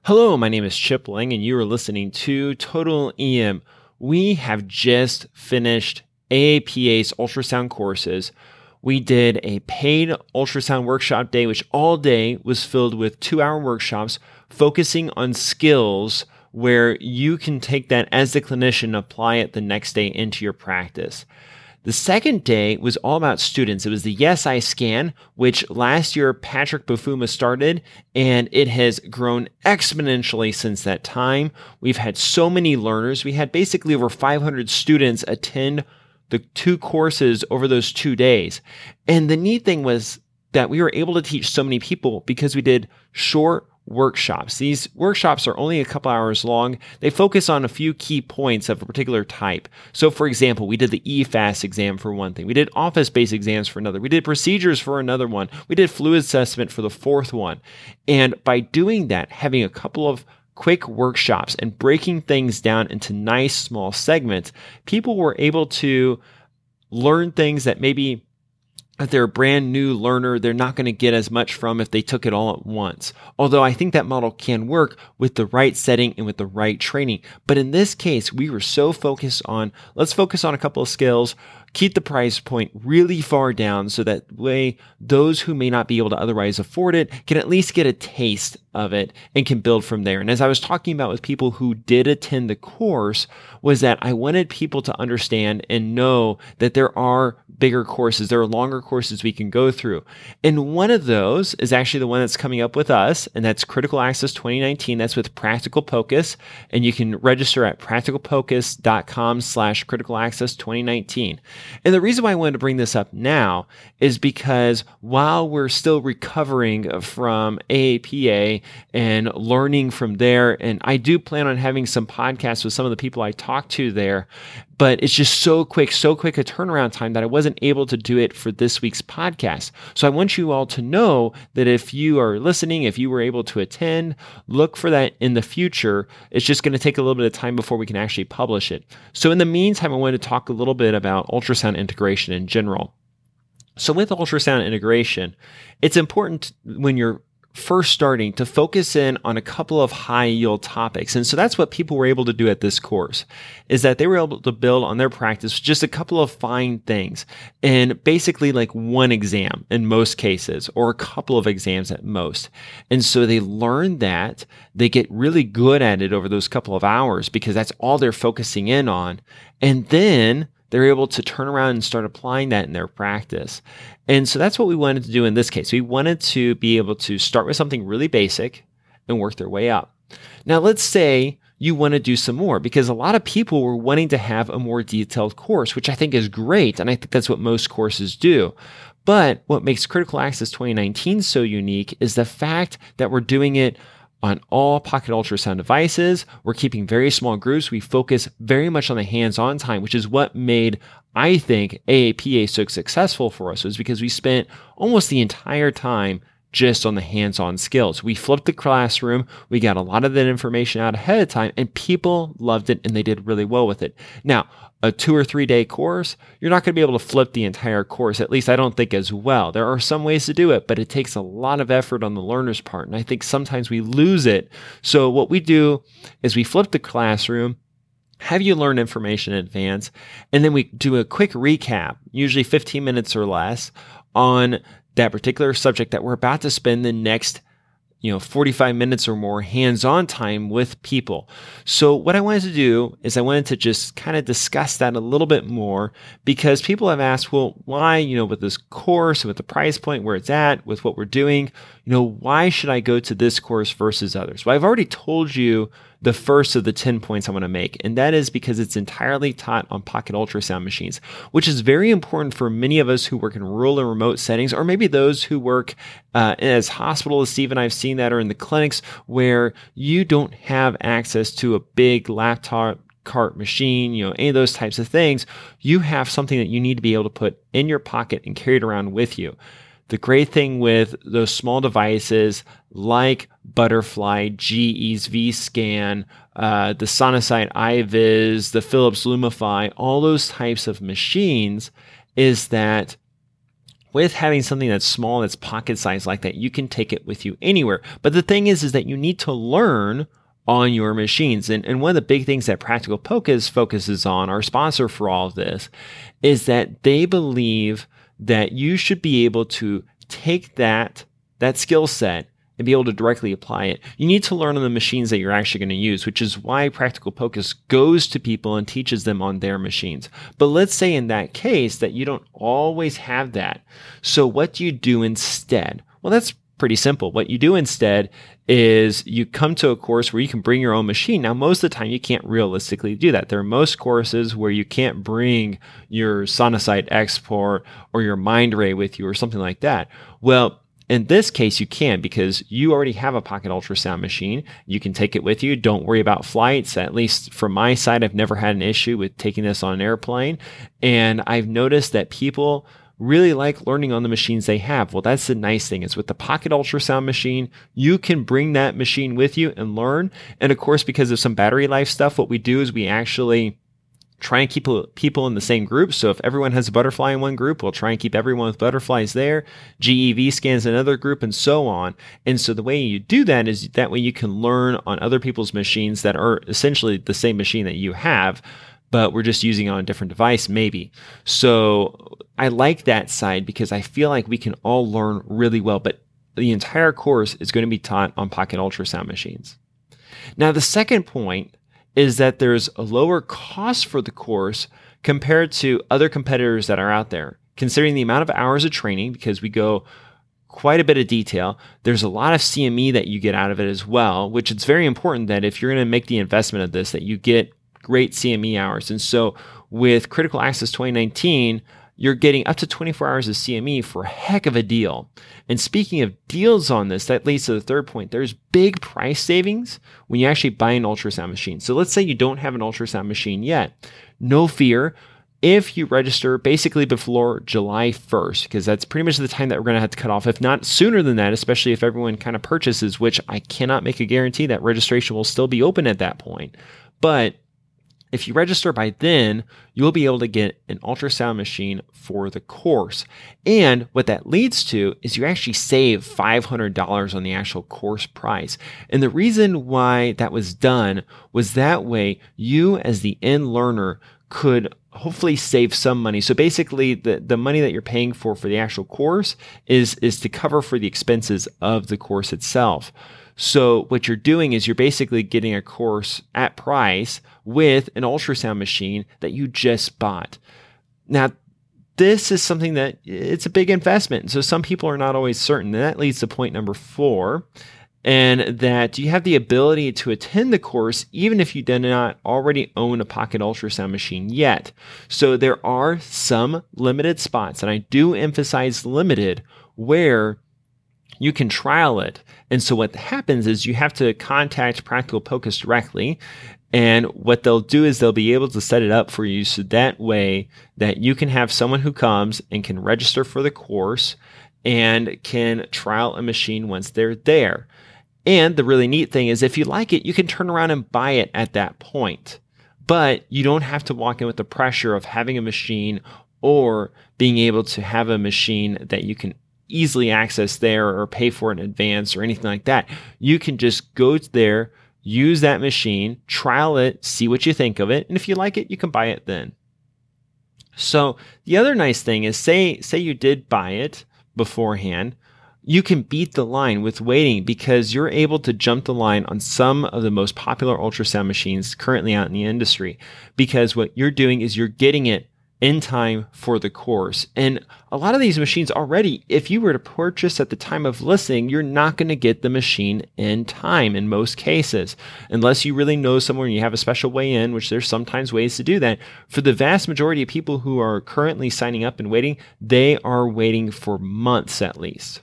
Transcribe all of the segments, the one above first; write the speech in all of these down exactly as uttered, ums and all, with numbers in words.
Hello, my name is Chip Lang, and you are listening to Total E M. We have just finished A A P A's ultrasound courses. We did a paid ultrasound workshop day, which all day was filled with two-hour workshops focusing on skills where you can take that as the clinician and apply it the next day into your practice. The second day was all about students. It was the Yes I Scan, which last year Patrick Bufuma started, and it has grown exponentially since that time. We've had so many learners. We had basically over five hundred students attend the two courses over those two days. And the neat thing was that we were able to teach so many people because we did short workshops. These workshops are only a couple hours long. They focus on a few key points of a particular type. So for example, we did the E FAST exam for one thing. We did office-based exams for another. We did procedures for another one. We did fluid assessment for the fourth one. And by doing that, having a couple of quick workshops and breaking things down into nice small segments, people were able to learn things that maybe if they're a brand new learner, they're not going to get as much from if they took it all at once. Although I think that model can work with the right setting and with the right training. But in this case, we were so focused on, let's focus on a couple of skills, keep the price point really far down so that way those who may not be able to otherwise afford it can at least get a taste of it and can build from there. And as I was talking about with people who did attend the course, was that I wanted people to understand and know that there are bigger courses, there are longer courses we can go through. And one of those is actually the one that's coming up with us, and that's Critical Access twenty nineteen. That's with Practical Pocus, and you can register at practicalpocus.com slash critical access 2019. And the reason why I wanted to bring this up now is because while we're still recovering from A A P A and learning from there, and I do plan on having some podcasts with some of the people I talked to there, but it's just so quick, so quick a turnaround time that I wasn't able to do it for this week's podcast. So I want you all to know that if you are listening, if you were able to attend, look for that in the future. It's just going to take a little bit of time before we can actually publish it. So in the meantime, I wanted to talk a little bit about ultrasound integration in general. So with ultrasound integration, it's important when you're first starting to focus in on a couple of high yield topics. And so that's what people were able to do at this course, is that they were able to build on their practice just a couple of fine things and basically like one exam in most cases or a couple of exams at most. And so they learn that, they get really good at it over those couple of hours because that's all they're focusing in on. And then they're able to turn around and start applying that in their practice. And so that's what we wanted to do in this case. We wanted to be able to start with something really basic and work their way up. Now, let's say you want to do some more, because a lot of people were wanting to have a more detailed course, which I think is great. And I think that's what most courses do. But what makes Critical Access twenty nineteen so unique is the fact that we're doing it on all pocket ultrasound devices. We're keeping very small groups. We focus very much on the hands-on time, which is what made, I think, A A P A so successful for us, was because we spent almost the entire time just on the hands-on skills. We flipped the classroom. We got a lot of that information out ahead of time, and people loved it, and they did really well with it. Now, a two or three day course, you're not going to be able to flip the entire course. At least I don't think as well. There are some ways to do it, but it takes a lot of effort on the learner's part. And I think sometimes we lose it. So what we do is we flip the classroom, have you learn information in advance, and then we do a quick recap, usually fifteen minutes or less, on that particular subject that we're about to spend the next you know, forty-five minutes or more hands-on time with people. So what I wanted to do is I wanted to just kind of discuss that a little bit more, because people have asked, well, why, you know, with this course, with the price point where it's at, with what we're doing, you know, why should I go to this course versus others? Well, I've already told you the first of the ten points I want to make, and that is because it's entirely taught on pocket ultrasound machines, which is very important for many of us who work in rural and remote settings, or maybe those who work uh, as hospitals. Steve and I have seen that, or in the clinics where you don't have access to a big laptop cart machine, you know, any of those types of things. You have something that you need to be able to put in your pocket and carry it around with you. The great thing with those small devices like Butterfly, G E's vScan, uh, the Sonosite iViz, the Philips Lumify, all those types of machines is that with having something that's small, that's pocket sized like that, you can take it with you anywhere. But the thing is, is that you need to learn on your machines. And, and one of the big things that Practical Pocus focuses on, our sponsor for all of this, is that they believe that you should be able to take that, that skill set and be able to directly apply it. You need to learn on the machines that you're actually going to use, which is why Practical Pocus goes to people and teaches them on their machines. But let's say in that case that you don't always have that. So what do you do instead? Well, that's pretty simple. What you do instead is you come to a course where you can bring your own machine. Now, most of the time, you can't realistically do that. There are most courses where you can't bring your Sonosite Export or your Mindray with you or something like that. Well, in this case, you can, because you already have a pocket ultrasound machine. You can take it with you. Don't worry about flights. At least from my side, I've never had an issue with taking this on an airplane. And I've noticed that people really like learning on the machines they have. Well, that's the nice thing, is with the pocket ultrasound machine, you can bring that machine with you and learn. And of course, because of some battery life stuff, what we do is we actually try and keep people in the same group. So if everyone has a butterfly in one group, we'll try and keep everyone with butterflies there. G E V scans in another group, and so on. And so the way you do that is that way you can learn on other people's machines that are essentially the same machine that you have, but we're just using it on a different device, maybe. So I like that side because I feel like we can all learn really well, but the entire course is going to be taught on pocket ultrasound machines. Now, the second point is that there's a lower cost for the course compared to other competitors that are out there. Considering the amount of hours of training, because we go quite a bit of detail, there's a lot of C M E that you get out of it as well, which it's very important that if you're going to make the investment of this, that you get great C M E hours. And so with Critical Access twenty nineteen, you're getting up to twenty-four hours of C M E for a heck of a deal. And speaking of deals on this, that leads to the third point. There's big price savings when you actually buy an ultrasound machine. So let's say you don't have an ultrasound machine yet. No fear. If you register basically before July first, because that's pretty much the time that we're going to have to cut off, if not sooner than that, especially if everyone kind of purchases, which I cannot make a guarantee that registration will still be open at that point. But if you register by then, you'll be able to get an ultrasound machine for the course. And what that leads to is you actually save five hundred dollars on the actual course price. And the reason why that was done was that way you as the end learner could hopefully save some money. So basically the, the money that you're paying for for the actual course is, is to cover for the expenses of the course itself. So what you're doing is you're basically getting a course at price with an ultrasound machine that you just bought. Now, this is something that it's a big investment. So some people are not always certain. And that leads to point number four, and that you have the ability to attend the course even if you do not already own a pocket ultrasound machine yet. So there are some limited spots, and I do emphasize limited, where you can trial it. And so what happens is you have to contact Practical Pocus directly. And what they'll do is they'll be able to set it up for you so that way that you can have someone who comes and can register for the course and can trial a machine once they're there. And the really neat thing is if you like it, you can turn around and buy it at that point. But you don't have to walk in with the pressure of having a machine or being able to have a machine that you can easily access there or pay for in advance or anything like that. You can just go there, use that machine, trial it, see what you think of it, and if you like it, you can buy it then. So the other nice thing is, say say you did buy it beforehand, you can beat the line with waiting because you're able to jump the line on some of the most popular ultrasound machines currently out in the industry, because what you're doing is you're getting it in time for the course. And a lot of these machines already, if you were to purchase at the time of listing, you're not going to get the machine in time in most cases, unless you really know someone and you have a special way in, which there's sometimes ways to do that. For the vast majority of people who are currently signing up and waiting, they are waiting for months at least.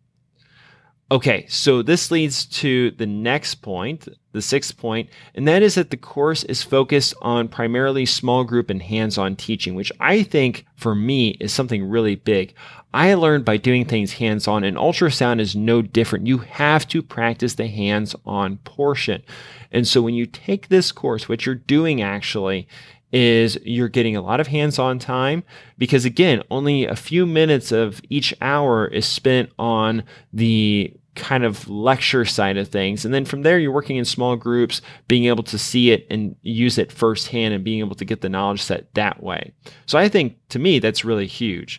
Okay, so this leads to the next point, the sixth point, and that is that the course is focused on primarily small group and hands-on teaching, which I think for me is something really big. I learned by doing things hands-on, and ultrasound is no different. You have to practice the hands-on portion. And so when you take this course, what you're doing actually is you're getting a lot of hands-on time because, again, only a few minutes of each hour is spent on the kind of lecture side of things. And then from there, you're working in small groups, being able to see it and use it firsthand and being able to get the knowledge set that way. So I think, to me, that's really huge.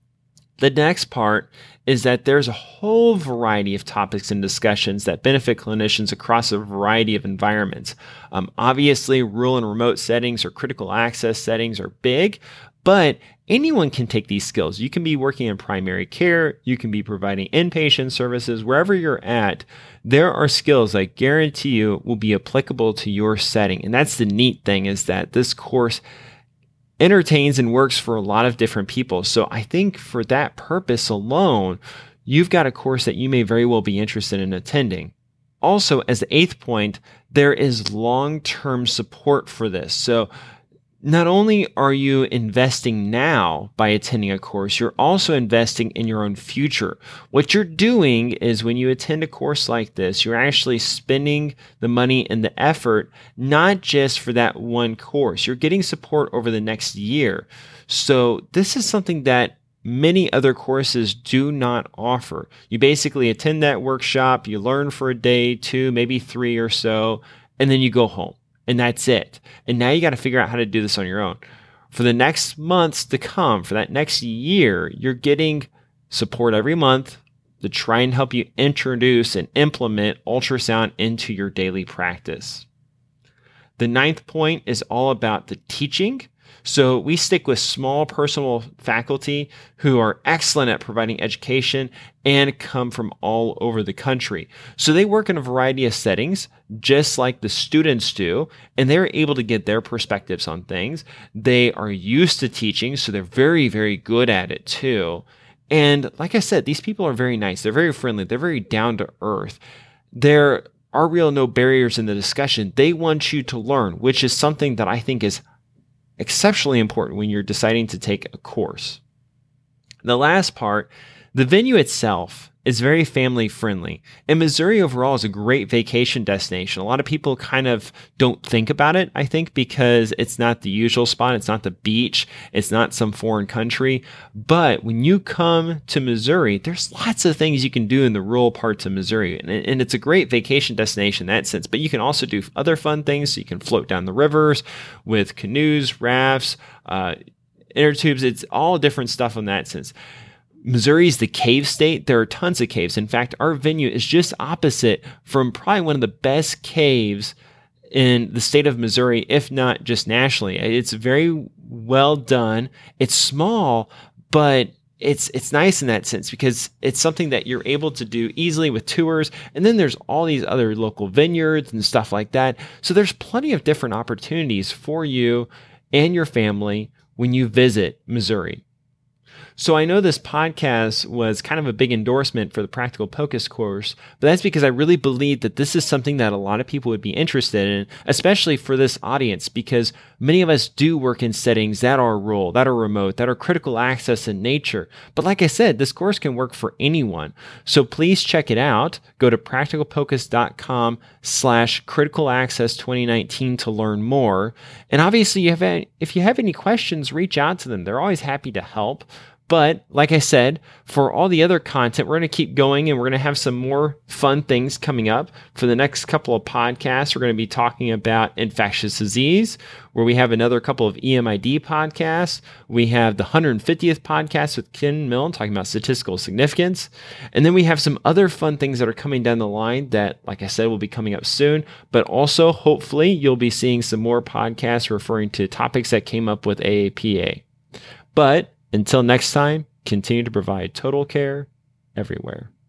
The next part is that there's a whole variety of topics and discussions that benefit clinicians across a variety of environments. Um, obviously, rural and remote settings or critical access settings are big, but anyone can take these skills. You can be working in primary care, you can be providing inpatient services, wherever you're at. There are skills I guarantee you will be applicable to your setting. And that's the neat thing, is that this course entertains and works for a lot of different people. So I think for that purpose alone, you've got a course that you may very well be interested in attending. Also, as the eighth point, there is long-term support for this. So not only are you investing now by attending a course, you're also investing in your own future. What you're doing is when you attend a course like this, you're actually spending the money and the effort, not just for that one course. You're getting support over the next year. So this is something that many other courses do not offer. You basically attend that workshop, you learn for a day, two, maybe three or so, and then you go home. And that's it. And now you got to figure out how to do this on your own. For the next months to come, for that next year, you're getting support every month to try and help you introduce and implement ultrasound into your daily practice. The ninth point is all about the teaching. So we stick with small personal faculty who are excellent at providing education and come from all over the country. So they work in a variety of settings, just like the students do, and they're able to get their perspectives on things. They are used to teaching, so they're very, very good at it too. And like I said, these people are very nice. They're very friendly. They're very down to earth. There are real no barriers in the discussion. They want you to learn, which is something that I think is exceptionally important when you're deciding to take a course. The last part, the venue itself is very family friendly. And Missouri overall is a great vacation destination. A lot of people kind of don't think about it, I think, because it's not the usual spot. It's not the beach. It's not some foreign country. But when you come to Missouri, there's lots of things you can do in the rural parts of Missouri. And, and it's a great vacation destination in that sense. But you can also do other fun things. So you can float down the rivers with canoes, rafts, uh, inner tubes. It's all different stuff in that sense. Missouri is the cave state. There are tons of caves. In fact, our venue is just opposite from probably one of the best caves in the state of Missouri, if not just nationally. It's very well done. It's small, but it's it's nice in that sense because it's something that you're able to do easily with tours. And then there's all these other local vineyards and stuff like that. So there's plenty of different opportunities for you and your family when you visit Missouri. So I know this podcast was kind of a big endorsement for the Practical POCUS course, but that's because I really believe that this is something that a lot of people would be interested in, especially for this audience, because many of us do work in settings that are rural, that are remote, that are critical access in nature. But like I said, this course can work for anyone. So please check it out. Go to practicalpocus.com slash critical access 2019 to learn more. And obviously, you have any, if you have any questions, reach out to them. They're always happy to help. But like I said, for all the other content, we're going to keep going and we're going to have some more fun things coming up. For the next couple of podcasts, we're going to be talking about infectious disease, where we have another couple of E M I D podcasts. We have the one hundred fiftieth podcast with Ken Milne talking about statistical significance. And then we have some other fun things that are coming down the line that, like I said, will be coming up soon. But also, hopefully, you'll be seeing some more podcasts referring to topics that came up with A A P A. But until next time, continue to provide total care everywhere.